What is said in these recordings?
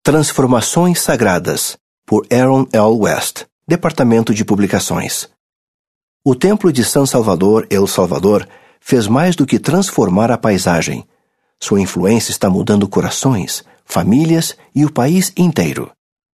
Transformações Sagradas, por Aaron L. West, Departamento de Publicações. O Templo de San Salvador, El Salvador, fez mais do que transformar a paisagem. Sua influência está mudando corações, famílias e o país inteiro.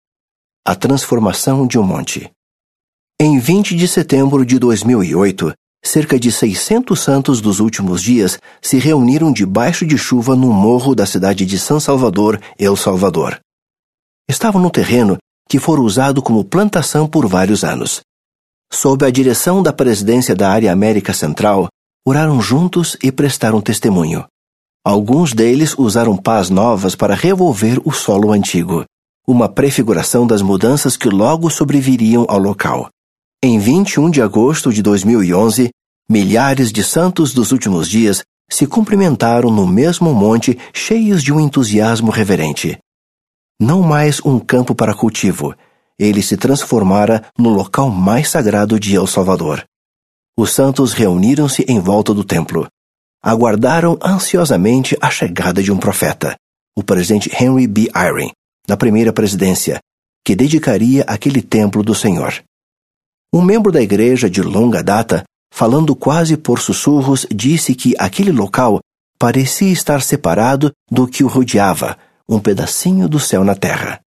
A transformação de um monte. Em 20 de setembro de 2008, cerca de 600 santos dos últimos dias se reuniram debaixo de chuva num morro da cidade de San Salvador, El Salvador. Estavam no terreno que fora usado como plantação por vários anos. Sob a direção da presidência da Área América Central, oraram juntos e prestaram testemunho. Alguns deles usaram pás novas para revolver o solo antigo, uma prefiguração das mudanças que logo sobreviriam ao local. Em 21 de agosto de 2011, milhares de santos dos últimos dias se cumprimentaram no mesmo monte, cheios de um entusiasmo reverente. Não mais um campo para cultivo, ele se transformara no local mais sagrado de El Salvador. Os santos reuniram-se em volta do templo. Aguardaram ansiosamente a chegada de um profeta, o presidente Henry B. Eyring, da primeira presidência, que dedicaria aquele templo do Senhor. Um membro da igreja de longa data, falando quase por sussurros, disse que aquele local parecia estar separado do que o rodeava, um pedacinho do céu na terra.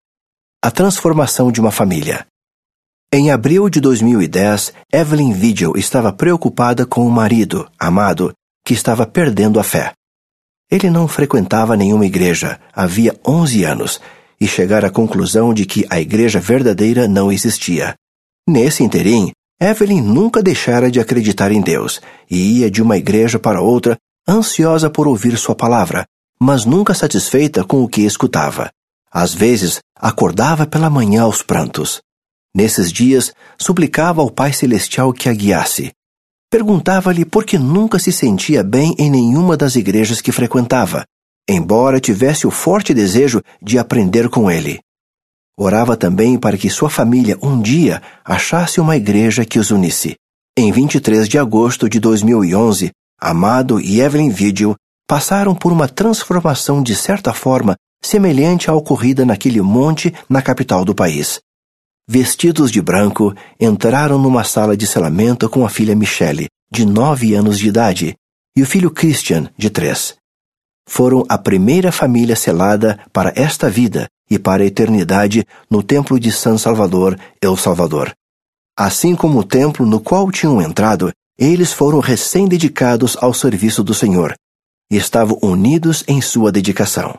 A transformação de uma família. Em abril de 2010, Evelyn Vigil estava preocupada com o marido, Amado, que estava perdendo a fé. Ele não frequentava nenhuma igreja, havia 11 anos, e chegara à conclusão de que a igreja verdadeira não existia. Nesse interim, Evelyn nunca deixara de acreditar em Deus, e ia de uma igreja para outra, ansiosa por ouvir sua palavra, mas nunca satisfeita com o que escutava. Às vezes, acordava pela manhã aos prantos. Nesses dias, suplicava ao Pai Celestial que a guiasse. Perguntava-lhe por que nunca se sentia bem em nenhuma das igrejas que frequentava, embora tivesse o forte desejo de aprender com ele. Orava também para que sua família um dia achasse uma igreja que os unisse. Em 23 de agosto de 2011, Amado e Evelyn Vigil passaram por uma transformação de certa forma semelhante à ocorrida naquele monte na capital do país. Vestidos de branco, entraram numa sala de selamento com a filha Michelle, de 9 anos de idade, e o filho Christian, de 3. Foram a primeira família selada para esta vida e para a eternidade no Templo de San Salvador, El Salvador. Assim como o templo no qual tinham entrado, eles foram recém-dedicados ao serviço do Senhor e estavam unidos em sua dedicação.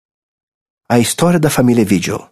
A história da família Vigil.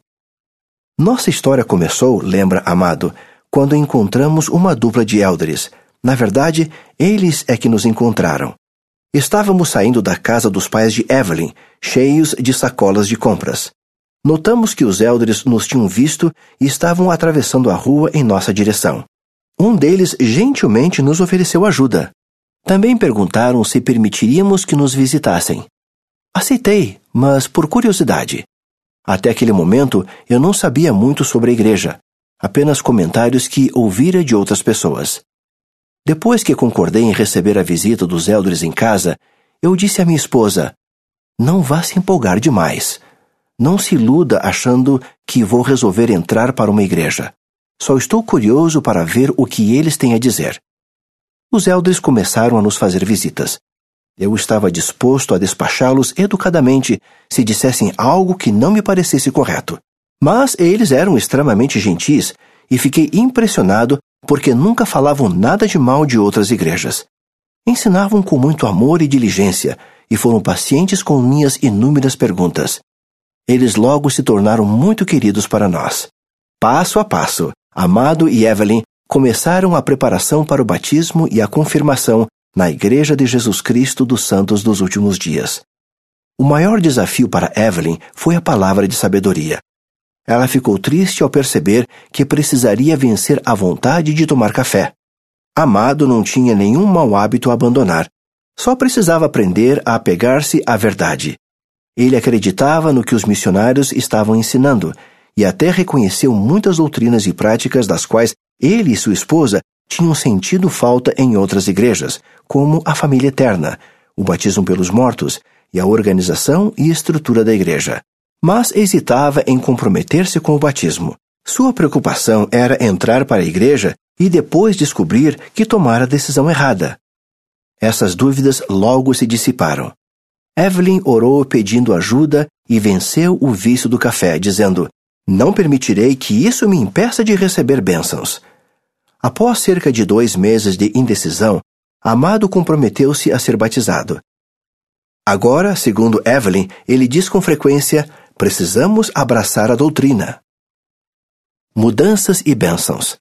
Nossa história começou, lembra Amado, quando encontramos uma dupla de élderes. Na verdade, eles é que nos encontraram. Estávamos saindo da casa dos pais de Evelyn, cheios de sacolas de compras. Notamos que os élderes nos tinham visto e estavam atravessando a rua em nossa direção. Um deles gentilmente nos ofereceu ajuda. Também perguntaram se permitiríamos que nos visitassem. Aceitei, mas por curiosidade. Até aquele momento, eu não sabia muito sobre a igreja, apenas comentários que ouvira de outras pessoas. Depois que concordei em receber a visita dos élderes em casa, eu disse à minha esposa: não vá se empolgar demais. Não se iluda achando que vou resolver entrar para uma igreja. Só estou curioso para ver o que eles têm a dizer. Os élderes começaram a nos fazer visitas. Eu estava disposto a despachá-los educadamente se dissessem algo que não me parecesse correto. Mas eles eram extremamente gentis e fiquei impressionado porque nunca falavam nada de mal de outras igrejas. Ensinavam com muito amor e diligência e foram pacientes com minhas inúmeras perguntas. Eles logo se tornaram muito queridos para nós. Passo a passo, Amado e Evelyn começaram a preparação para o batismo e a confirmação na Igreja de Jesus Cristo dos Santos dos Últimos Dias. O maior desafio para Evelyn foi a palavra de sabedoria. Ela ficou triste ao perceber que precisaria vencer a vontade de tomar café. Amado não tinha nenhum mau hábito a abandonar. Só precisava aprender a apegar-se à verdade. Ele acreditava no que os missionários estavam ensinando e até reconheceu muitas doutrinas e práticas das quais ele e sua esposa tinham sentido falta em outras igrejas, como a família eterna, o batismo pelos mortos e a organização e estrutura da igreja. mas hesitava em comprometer-se com o batismo. Sua preocupação era entrar para a igreja e depois descobrir que tomara a decisão errada. Essas dúvidas logo se dissiparam. Evelyn orou pedindo ajuda e venceu o vício do café, dizendo: "Não permitirei que isso me impeça de receber bênçãos." Após cerca de 2 meses de indecisão, Amado comprometeu-se a ser batizado. Agora, segundo Evelyn, ele diz com frequência: "Precisamos abraçar a doutrina." Mudanças e bênçãos.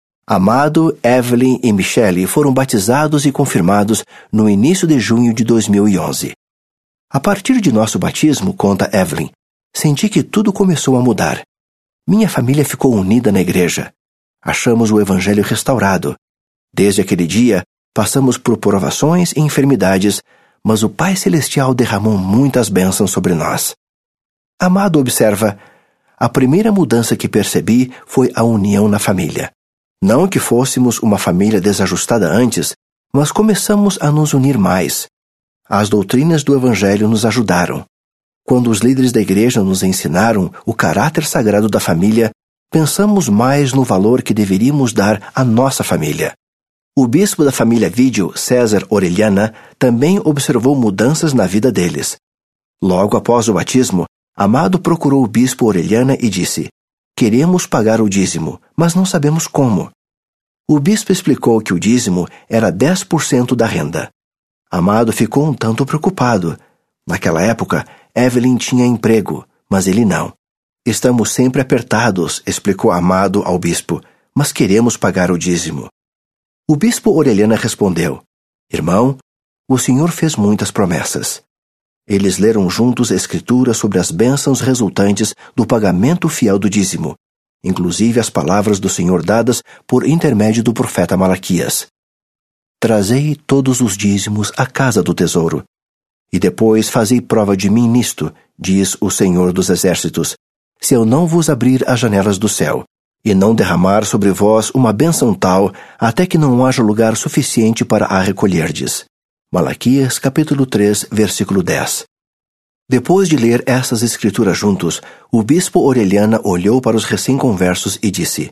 Amado, Evelyn e Michelle foram batizados e confirmados no início de junho de 2011. A partir de nosso batismo, conta Evelyn, senti que tudo começou a mudar. Minha família ficou unida na igreja. Achamos o evangelho restaurado. Desde aquele dia, passamos por provações e enfermidades, mas o Pai Celestial derramou muitas bênçãos sobre nós. Amado observa: "A primeira mudança que percebi foi a união na família. Não que fôssemos uma família desajustada antes, mas começamos a nos unir mais. As doutrinas do Evangelho nos ajudaram. Quando os líderes da igreja nos ensinaram o caráter sagrado da família, pensamos mais no valor que deveríamos dar à nossa família." O bispo da família Vídeo, César Orellana, também observou mudanças na vida deles. Logo após o batismo, Amado procurou o bispo Orellana e disse: "Queremos pagar o dízimo, mas não sabemos como." O bispo explicou que o dízimo era 10% da renda. Amado ficou um tanto preocupado. Naquela época, Evelyn tinha emprego, mas ele não. "Estamos sempre apertados", explicou Amado ao bispo, "mas queremos pagar o dízimo." O bispo Orellana respondeu: "Irmão, o Senhor fez muitas promessas." Eles leram juntos a escritura sobre as bênçãos resultantes do pagamento fiel do dízimo, inclusive as palavras do Senhor dadas por intermédio do profeta Malaquias: "Trazei todos os dízimos à casa do tesouro, e depois fazei prova de mim nisto, diz o Senhor dos Exércitos, se eu não vos abrir as janelas do céu, e não derramar sobre vós uma bênção tal, até que não haja lugar suficiente para a recolherdes." Malaquias, capítulo 3, versículo 10. Depois de ler essas escrituras juntos, o bispo Orellana olhou para os recém-conversos e disse: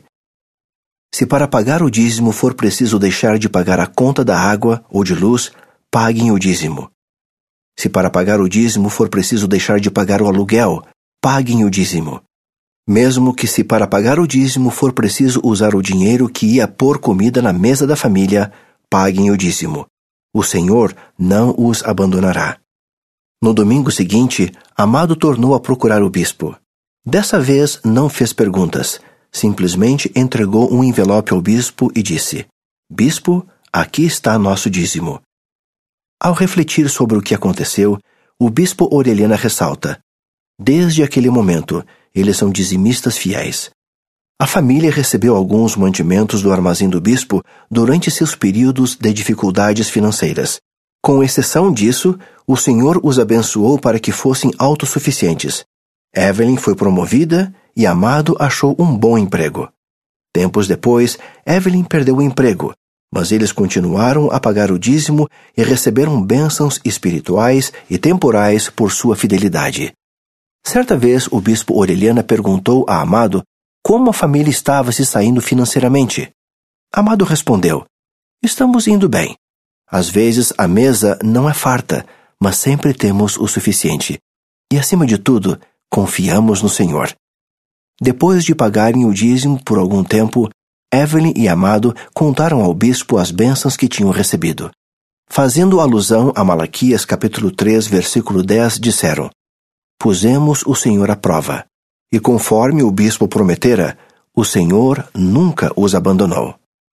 "Se para pagar o dízimo for preciso deixar de pagar a conta da água ou de luz, paguem o dízimo. Se para pagar o dízimo for preciso deixar de pagar o aluguel, paguem o dízimo. Mesmo que se para pagar o dízimo for preciso usar o dinheiro que ia pôr comida na mesa da família, paguem o dízimo. O Senhor não os abandonará." No domingo seguinte, Amado tornou a procurar o bispo. Dessa vez não fez perguntas, simplesmente entregou um envelope ao bispo e disse: "Bispo, aqui está nosso dízimo." Ao refletir sobre o que aconteceu, o bispo Orellana ressalta: "Desde aquele momento, eles são dizimistas fiéis." A família recebeu alguns mantimentos do armazém do bispo durante seus períodos de dificuldades financeiras. Com exceção disso, o Senhor os abençoou para que fossem autossuficientes. Evelyn foi promovida e Amado achou um bom emprego. Tempos depois, Evelyn perdeu o emprego, mas eles continuaram a pagar o dízimo e receberam bênçãos espirituais e temporais por sua fidelidade. Certa vez, o bispo Orellana perguntou a Amado como a família estava se saindo financeiramente. Amado respondeu: "Estamos indo bem. Às vezes a mesa não é farta, mas sempre temos o suficiente. E acima de tudo, confiamos no Senhor." Depois de pagarem o dízimo por algum tempo, Evelyn e Amado contaram ao bispo as bênçãos que tinham recebido. Fazendo alusão a Malaquias capítulo 3, versículo 10, disseram: "Pusemos o Senhor à prova. E conforme o bispo prometera, o Senhor nunca os abandonou."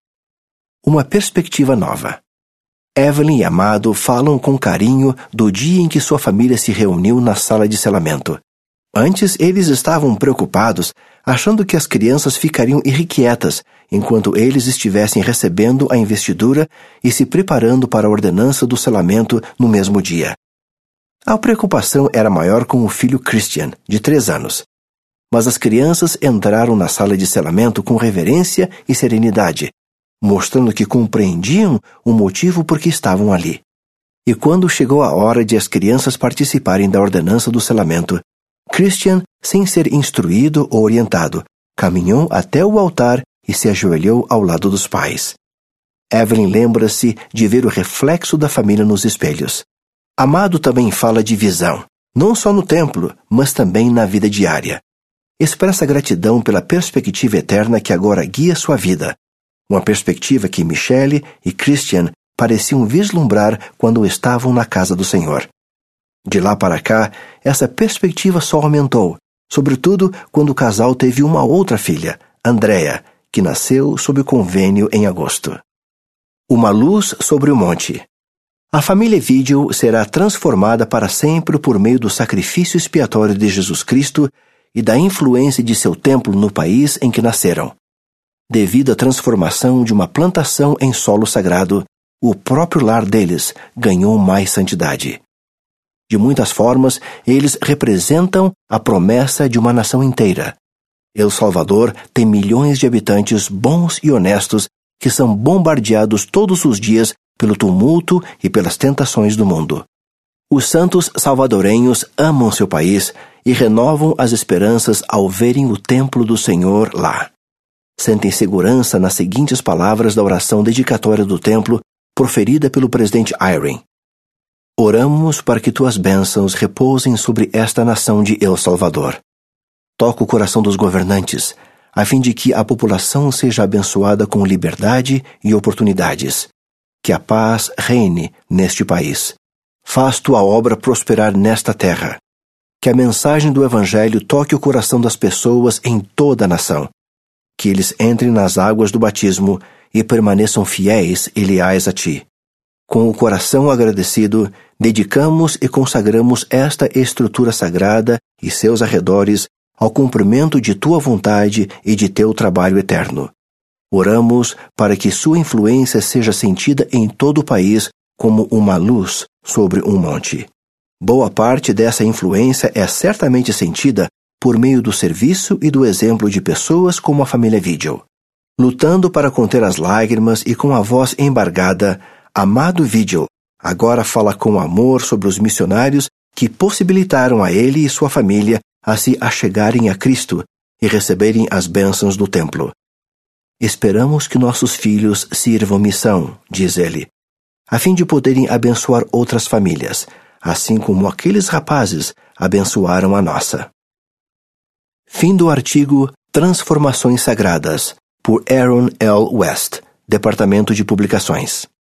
Uma perspectiva nova. Evelyn e Amado falam com carinho do dia em que sua família se reuniu na sala de selamento. Antes, eles estavam preocupados, achando que as crianças ficariam irrequietas enquanto eles estivessem recebendo a investidura e se preparando para a ordenança do selamento no mesmo dia. A preocupação era maior com o filho Christian, de 3 anos. Mas as crianças entraram na sala de selamento com reverência e serenidade, mostrando que compreendiam o motivo por que estavam ali. E quando chegou a hora de as crianças participarem da ordenança do selamento, Christian, sem ser instruído ou orientado, caminhou até o altar e se ajoelhou ao lado dos pais. Evelyn lembra-se de ver o reflexo da família nos espelhos. Amado também fala de visão, não só no templo, mas também na vida diária. Expressa gratidão pela perspectiva eterna que agora guia sua vida, uma perspectiva que Michelle e Christian pareciam vislumbrar quando estavam na casa do Senhor. De lá para cá, essa perspectiva só aumentou, sobretudo quando o casal teve uma outra filha, Andrea, que nasceu sob o convênio em agosto. Uma luz sobre o monte. A família Vigil será transformada para sempre por meio do sacrifício expiatório de Jesus Cristo e da influência de seu templo no país em que nasceram. Devido à transformação de uma plantação em solo sagrado, o próprio lar deles ganhou mais santidade. De muitas formas, eles representam a promessa de uma nação inteira. El Salvador tem milhões de habitantes bons e honestos que são bombardeados todos os dias pelo tumulto e pelas tentações do mundo. Os santos salvadorenhos amam seu país e renovam as esperanças ao verem o templo do Senhor lá. Sentem segurança nas seguintes palavras da oração dedicatória do templo proferida pelo presidente Eyring. Oramos para que tuas bênçãos repousem sobre esta nação de El Salvador. Toca o coração dos governantes, a fim de que a população seja abençoada com liberdade e oportunidades. Que a paz reine neste país. Faz tua obra prosperar nesta terra. Que a mensagem do Evangelho toque o coração das pessoas em toda a nação. Que eles entrem nas águas do batismo e permaneçam fiéis e leais a ti. Com o coração agradecido, dedicamos e consagramos esta estrutura sagrada e seus arredores ao cumprimento de tua vontade e de teu trabalho eterno. Oramos para que sua influência seja sentida em todo o país como uma luz sobre um monte. Boa parte dessa influência é certamente sentida por meio do serviço e do exemplo de pessoas como a família Vigil. Lutando para conter as lágrimas e com a voz embargada, amado Vigil agora fala com amor sobre os missionários que possibilitaram a ele e sua família a se achegarem a Cristo e receberem as bênçãos do templo. Esperamos que nossos filhos sirvam missão, diz ele, a fim de poderem abençoar outras famílias, assim como aqueles rapazes abençoaram a nossa. Fim do artigo Transformações Sagradas, por Aaron L. West, Departamento de Publicações.